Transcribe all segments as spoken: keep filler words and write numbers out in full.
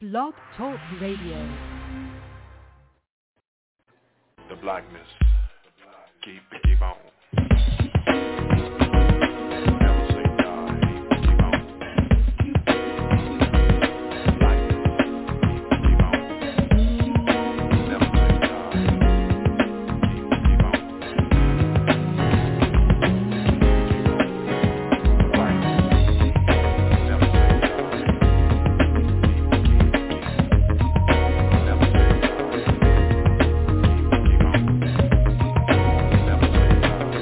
Blog Talk Radio. The blackness. Keep it, keep on. Never say die. Keep it, keep on. Blackness. Keep it, keep on. Never say die. Keep it, keep on. Blackness. Never say die. Keep it, keep it, keep it. Never say die. Keep it, keep on. Never say die.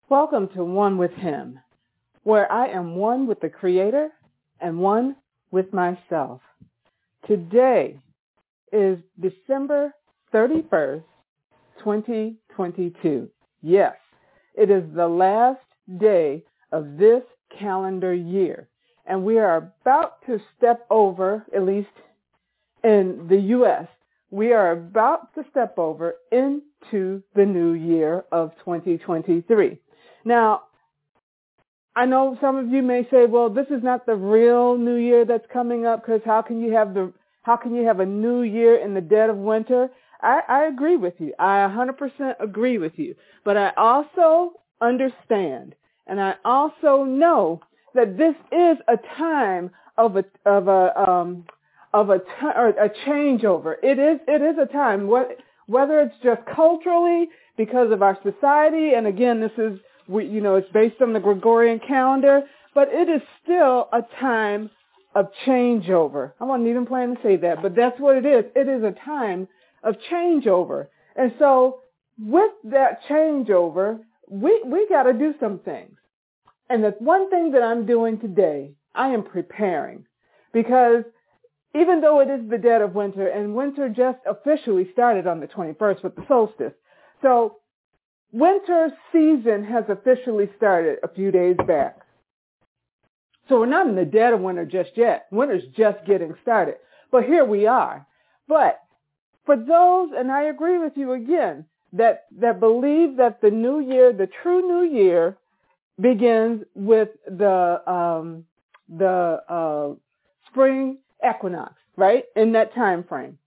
Welcome to One with Him, where I am one with the Creator and one with myself. Today is December thirty-first, twenty twenty-two. Yes, it is the last day of this calendar year, and we are about to step over, at least in the U S, we are about to step over into the new year of twenty twenty-three. Now, I know some of you may say, well, this is not the real new year that's coming up, because how can you have the how can you have a new year in the dead of winter? I, I agree with you. I one hundred percent agree with you. But I also understand, and I also know that this is a time of a of a um, of a, t- or a changeover. It is it is a time, what, whether it's just culturally because of our society, and again, this is, we, you know, it's based on the Gregorian calendar, but it is still a time of changeover. I wasn't even planning to say that, but that's what it is. It is a time of changeover. And so with that changeover, we, we got to do some things. And the one thing that I'm doing today, I am preparing, because even though it is the dead of winter, and winter just officially started on the twenty-first with the solstice, so winter season has officially started a few days back. So we're not in the dead of winter just yet. Winter's just getting started. But here we are. But for those, and I agree with you again, that, that believe that the new year, the true new year, begins with the um, the uh, spring equinox, right? In that time frame.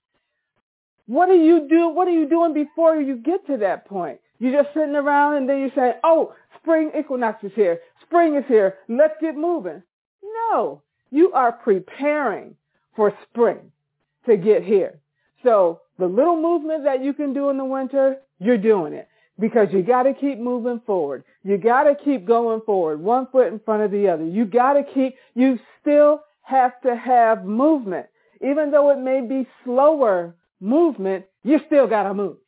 What do you do? What are you doing before you get to that point? You're just sitting around and then you're saying, oh, spring equinox is here. Spring is here. Let's get moving. No, you are preparing for spring to get here. So the little movement that you can do in the winter, you're doing it, because you got to keep moving forward. You got to keep going forward, one foot in front of the other. You got to keep, you still have to have movement. Even though it may be slower movement, you still got to move.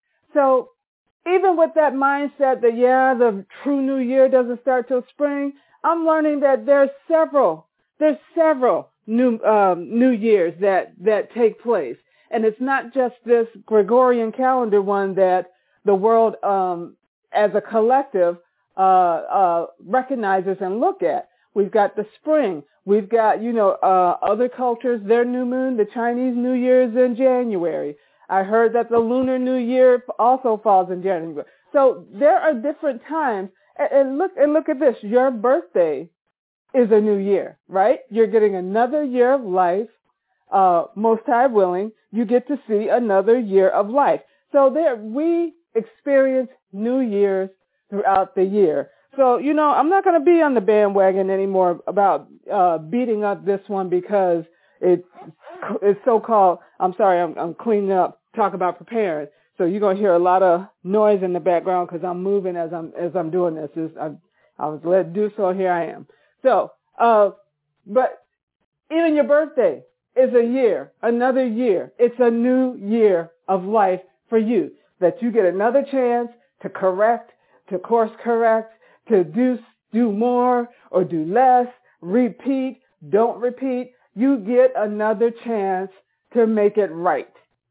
So even with that mindset that, yeah, the true new year doesn't start till spring, I'm learning that there's several, there's several new, um, new years that, that take place. And it's not just this Gregorian calendar one that the world, um, as a collective, uh, uh, recognizes and look at. We've got the spring. We've got, you know, uh, other cultures, their new moon, the Chinese New Year is in January. I heard that the Lunar New Year also falls in January. So there are different times. And, and look, and look at this. Your birthday is a new year, right? You're getting another year of life. Uh, most high willing, you get to see another year of life. So there, we experience New Year's throughout the year. So, you know, I'm not going to be on the bandwagon anymore about uh, beating up this one because it's, it's so-called, I'm sorry, I'm, I'm cleaning up, talk about preparing. So you're going to hear a lot of noise in the background because I'm moving as I'm as I'm doing this. It's, I, I was led to do so, here I am. So, uh, but even your birthday is a year, another year. It's a new year of life for you, that you get another chance to correct, to course correct, to do do more or do less, repeat, don't repeat. You get another chance to make it right.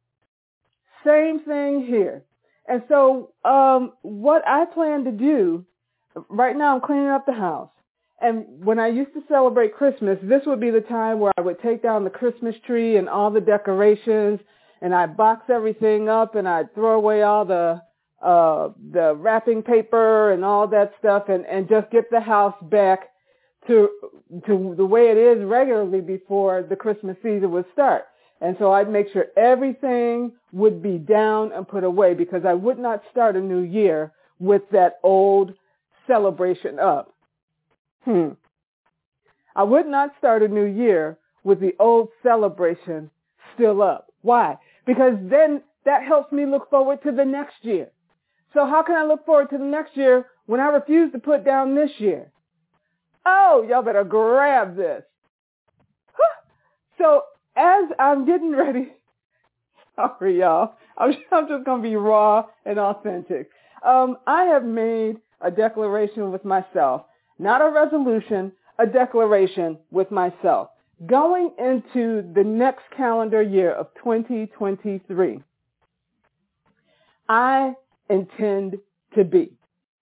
Same thing here. And so um, what I plan to do, right now I'm cleaning up the house. And when I used to celebrate Christmas, this would be the time where I would take down the Christmas tree and all the decorations, and I'd box everything up, and I'd throw away all the uh, the wrapping paper and all that stuff, and, and just get the house back to to the way it is regularly before the Christmas season would start. And so I'd make sure everything would be down and put away, because I would not start a new year with that old celebration up. Hmm. I would not start a new year with the old celebration still up. Why? Because then that helps me look forward to the next year. So how can I look forward to the next year when I refuse to put down this year? Oh, y'all better grab this. So as I'm getting ready, sorry, y'all, I'm, I'm just going to be raw and authentic. Um, I have made a declaration with myself. Not a resolution, a declaration with myself. Going into the next calendar year of twenty twenty-three, I intend to be.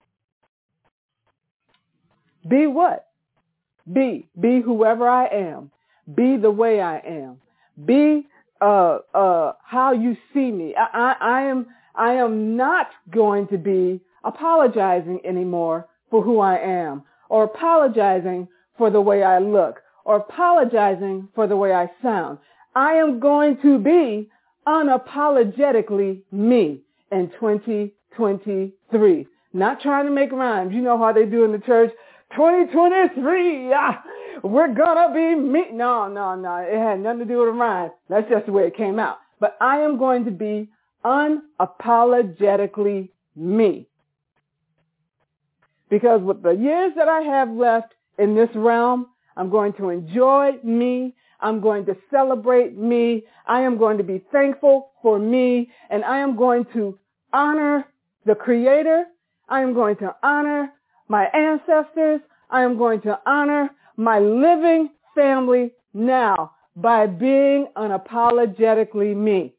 Be what? Be. Be whoever I am. Be the way I am. Be uh, uh, how you see me. I, I, I am. I am not going to be apologizing anymore for who I am, or apologizing for the way I look, or apologizing for the way I sound. I am going to be unapologetically me in twenty twenty-three. Not trying to make rhymes. You know how they do in the church. twenty twenty-three, ah, we're gonna be me. No, no, no. It had nothing to do with a rhyme. That's just the way it came out. But I am going to be unapologetically me. Because with the years that I have left in this realm, I'm going to enjoy me. I'm going to celebrate me. I am going to be thankful for me. And I am going to honor the Creator. I am going to honor my ancestors. I am going to honor my living family now by being unapologetically me.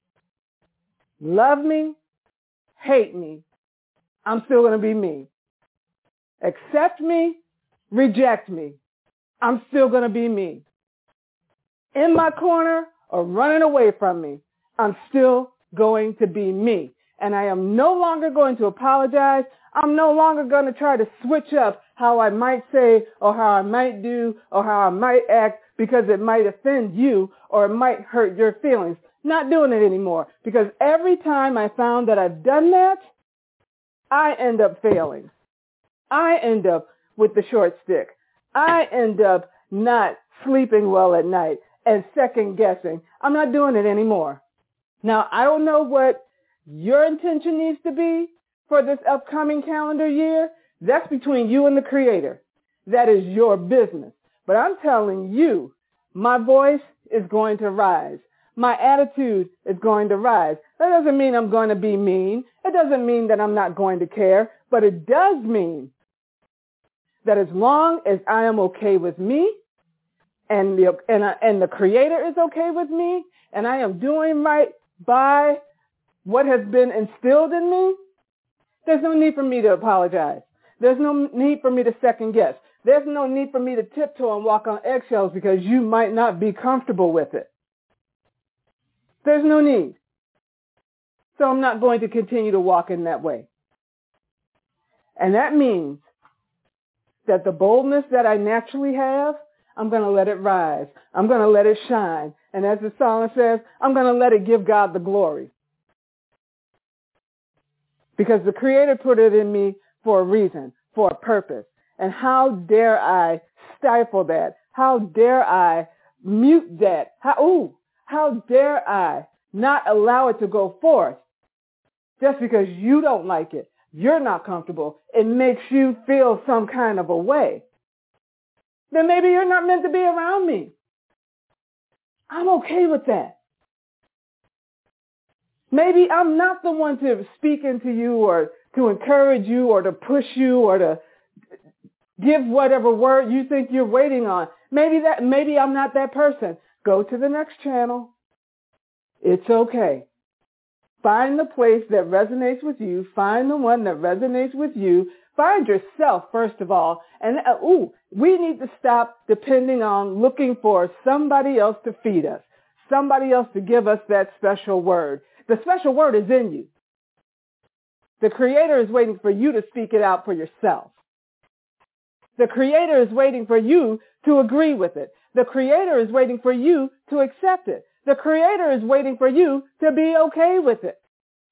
Love me, hate me, I'm still going to be me. Accept me, reject me, I'm still going to be me. In my corner or running away from me, I'm still going to be me. And I am no longer going to apologize. I'm no longer going to try to switch up how I might say or how I might do or how I might act because it might offend you or it might hurt your feelings. Not doing it anymore, because every time I found that I've done that, I end up failing. I end up with the short stick. I end up not sleeping well at night and second guessing. I'm not doing it anymore. Now, I don't know what your intention needs to be for this upcoming calendar year. That's between you and the Creator. That is your business. But I'm telling you, my voice is going to rise. My attitude is going to rise. That doesn't mean I'm going to be mean. It doesn't mean that I'm not going to care. But it does mean that as long as I am okay with me and the, and, I, and the Creator is okay with me and I am doing right by what has been instilled in me, there's no need for me to apologize. There's no need for me to second guess. There's no need for me to tiptoe and walk on eggshells because you might not be comfortable with it. There's no need. So I'm not going to continue to walk in that way. And that means that the boldness that I naturally have, I'm going to let it rise. I'm going to let it shine. And as the song says, I'm going to let it give God the glory. Because the Creator put it in me for a reason, for a purpose. And how dare I stifle that? How dare I mute that? How, ooh, how dare I not allow it to go forth just because you don't like it? You're not comfortable. It makes you feel some kind of a way. Then maybe you're not meant to be around me. I'm okay with that. Maybe I'm not the one to speak into you or to encourage you or to push you or to give whatever word you think you're waiting on. Maybe that, maybe I'm not that person. Go to the next channel. It's okay. Find the place that resonates with you. Find the one that resonates with you. Find yourself, first of all. And, uh, ooh, we need to stop depending on looking for somebody else to feed us, somebody else to give us that special word. The special word is in you. The Creator is waiting for you to speak it out for yourself. The Creator is waiting for you to agree with it. The Creator is waiting for you to accept it. The Creator is waiting for you to be okay with it.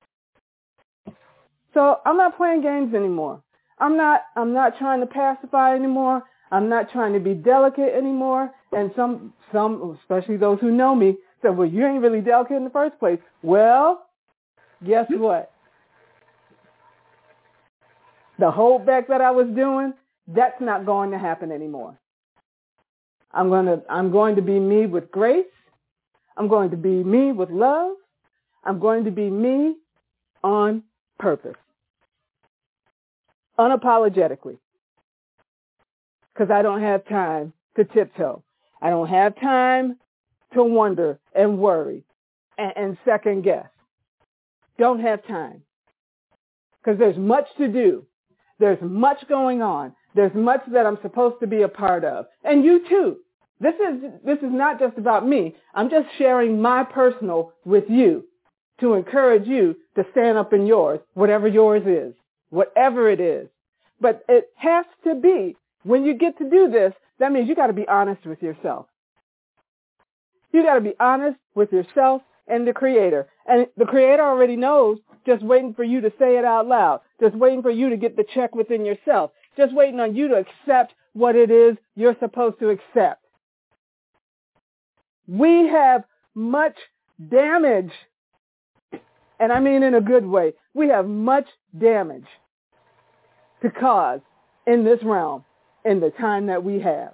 So I'm not playing games anymore. I'm not, I'm not trying to pacify anymore. I'm not trying to be delicate anymore. And some, some, especially those who know me, said, well, you ain't really delicate in the first place. Well, guess what? The hold back that I was doing, that's not going to happen anymore. I'm going to, I'm going to be me with grace. I'm going to be me with love. I'm going to be me on purpose. unapologetically, because I don't have time to tiptoe. I don't have time to wonder and worry and, and second guess. Don't have time, because there's much to do. There's much going on. There's much that I'm supposed to be a part of. And you too. This is, this is not just about me. I'm just sharing my personal with you to encourage you to stand up in yours, whatever yours is, whatever it is. But it has to be, when you get to do this, that means you got to be honest with yourself. You got to be honest with yourself and the Creator. And the Creator already knows, just waiting for you to say it out loud, just waiting for you to get the check within yourself, just waiting on you to accept what it is you're supposed to accept. We have much damage, and I mean in a good way. We have much damage to cause in this realm in the time that we have.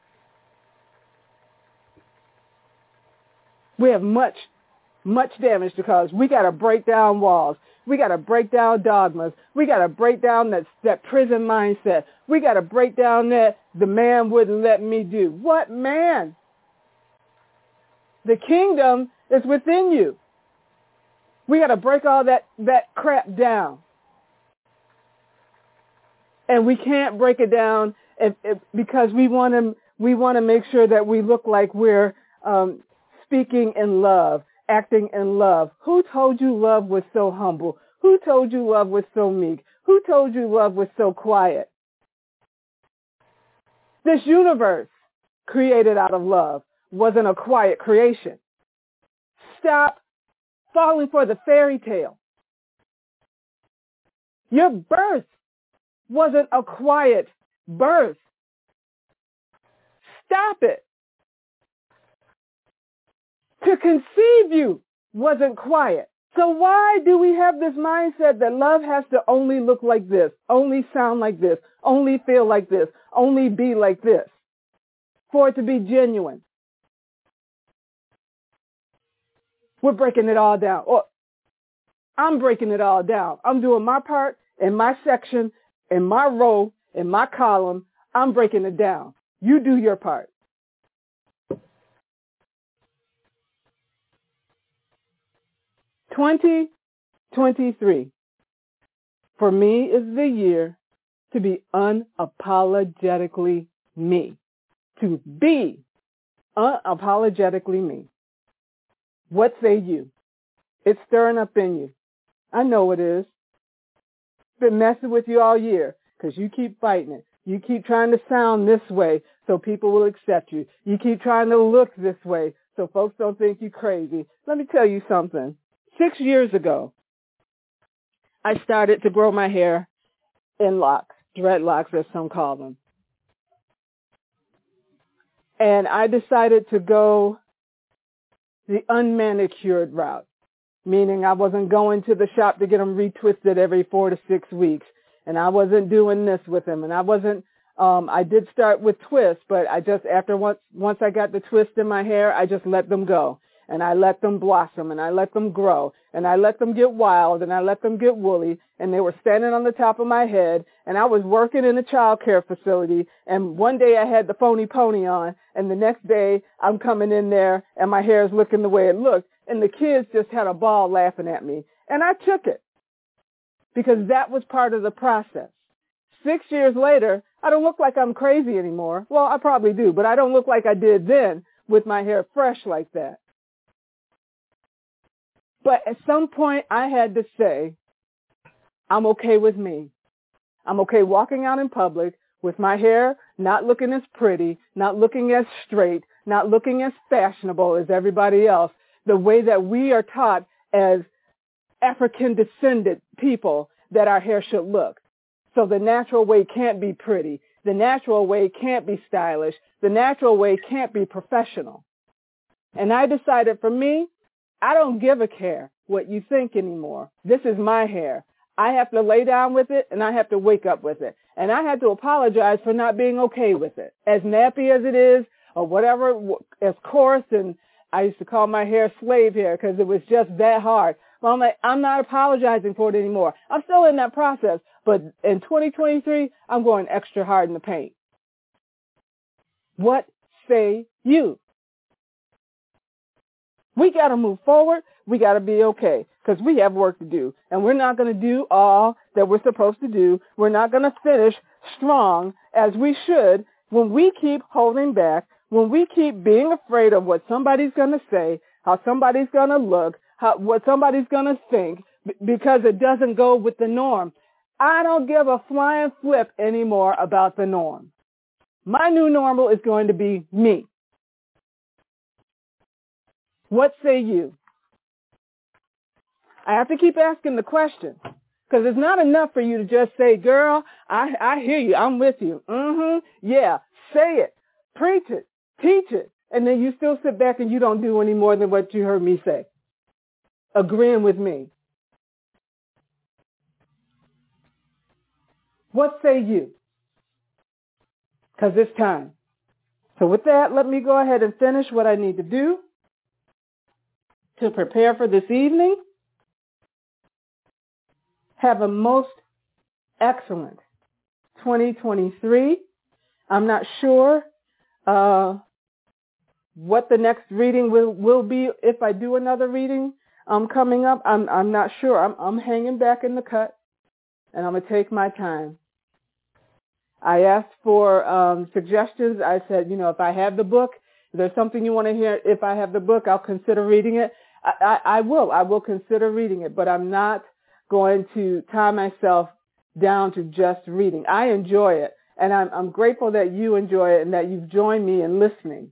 We have much, much damage to cause. We got to break down walls. We got to break down dogmas. We got to break down that, that prison mindset. We got to break down that the man wouldn't let me do. What man? The kingdom is within you. We got to break all that, that crap down. And we can't break it down if, if, because we want to we want to make sure that we look like we're um, speaking in love, acting in love. Who told you love was so humble? Who told you love was so meek? Who told you love was so quiet? This universe, created out of love, wasn't a quiet creation. Stop falling for the fairy tale. Your birth wasn't a quiet birth. Stop it. To conceive you wasn't quiet. So why do we have this mindset that love has to only look like this, only sound like this, only feel like this, only be like this, for it to be genuine? We're breaking it all down. Or I'm breaking it all down. I'm doing my part in my section, in my row, in my column. I'm breaking it down. You do your part. twenty twenty-three, for me, is the year to be unapologetically me. To be unapologetically me. What say you? It's stirring up in you. I know it is. Been messing with you all year because you keep fighting it. You keep trying to sound this way so people will accept you. You keep trying to look this way so folks don't think you crazy. Let me tell you something. Six years ago, I started to grow my hair in locks, dreadlocks as some call them. And I decided to go the unmanicured route, meaning I wasn't going to the shop to get them retwisted every four to six weeks. And I wasn't doing this with them. And I wasn't, um, I did start with twists, but I just, after once, once I got the twist in my hair, I just let them go. And I let them blossom, and I let them grow, and I let them get wild, and I let them get woolly, and they were standing on the top of my head, and I was working in a child care facility, and one day I had the phony pony on, and the next day I'm coming in there, and my hair is looking the way it looked, and the kids just had a ball laughing at me, and I took it, because that was part of the process. Six years later, I don't look like I'm crazy anymore. Well, I probably do, but I don't look like I did then with my hair fresh like that. But at some point, I had to say, I'm okay with me. I'm okay walking out in public with my hair not looking as pretty, not looking as straight, not looking as fashionable as everybody else, the way that we are taught as African-descended people that our hair should look. So the natural way can't be pretty. The natural way can't be stylish. The natural way can't be professional. And I decided for me, I don't give a care what you think anymore. This is my hair. I have to lay down with it, and I have to wake up with it. And I had to apologize for not being okay with it. As nappy as it is, or whatever, as coarse, and I used to call my hair slave hair because it was just that hard. Well, I'm like, I'm not apologizing for it anymore. I'm still in that process, but in twenty twenty-three, I'm going extra hard in the paint. What say you? We got to move forward. We got to be okay because we have work to do. And we're not going to do all that we're supposed to do. We're not going to finish strong as we should when we keep holding back, when we keep being afraid of what somebody's going to say, how somebody's going to look, how, what somebody's going to think, b- because it doesn't go with the norm. I don't give a flying flip anymore about the norm. My new normal is going to be me. What say you? I have to keep asking the question because it's not enough for you to just say, girl, I, I hear you. I'm with you. Mm-hmm. Yeah. Say it. Preach it. Teach it. And then you still sit back and you don't do any more than what you heard me say. Agreeing with me. What say you? Because it's time. So with that, let me go ahead and finish what I need to do to prepare for this evening. Have a most excellent twenty twenty-three. I'm not sure uh, what the next reading will, will be if I do another reading um, coming up. I'm, I'm not sure. I'm, I'm hanging back in the cut, and I'm going to take my time. I asked for um, suggestions. I said, you know, if I have the book, if there's something you want to hear, if I have the book, I'll consider reading it. I, I, I will. I will consider reading it, but I'm not going to tie myself down to just reading. I enjoy it, and I'm, I'm grateful that you enjoy it and that you've joined me in listening.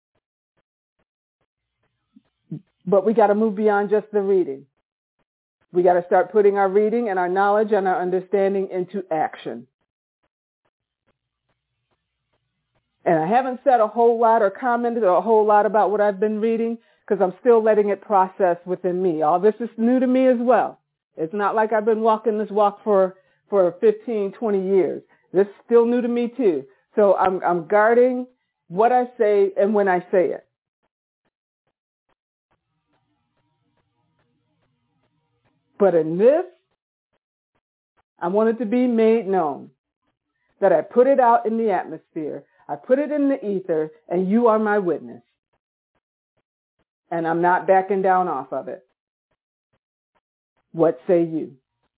But we got to move beyond just the reading. We got to start putting our reading and our knowledge and our understanding into action. And I haven't said a whole lot or commented a whole lot about what I've been reading because I'm still letting it process within me. All this is new to me as well. It's not like I've been walking this walk for, for fifteen, twenty years. This is still new to me too. So I'm, I'm guarding what I say and when I say it. But in this, I want it to be made known that I put it out in the atmosphere. I put it in the ether, and you are my witness. And I'm not backing down off of it. What say you?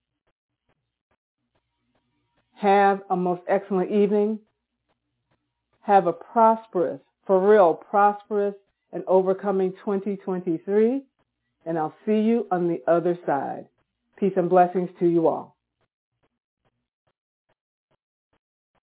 Have a most excellent evening. Have a prosperous, for real, prosperous and overcoming twenty twenty-three. And I'll see you on the other side. Peace and blessings to you all.